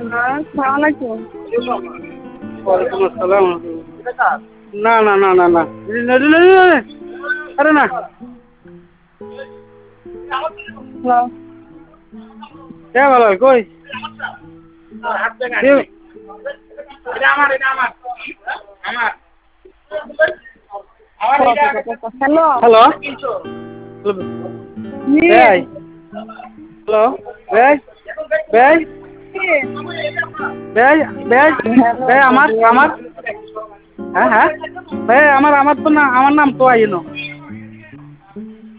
আসসালামু আলাইকুম। ওয়ালাইকুম আসসালাম। না না না না না, আরে না। হ্যালো। কে ভালো কই? হ্যালো। হ্যালো, জি। ভাই। হ্যালো, ভাই ভাই ভাই ভাই হ্যালো ভাই, আমার বলেন। আমার হ্যাঁ হ্যাঁ ভাই, আমার আমার তো না, আমার নাম তো আইনো।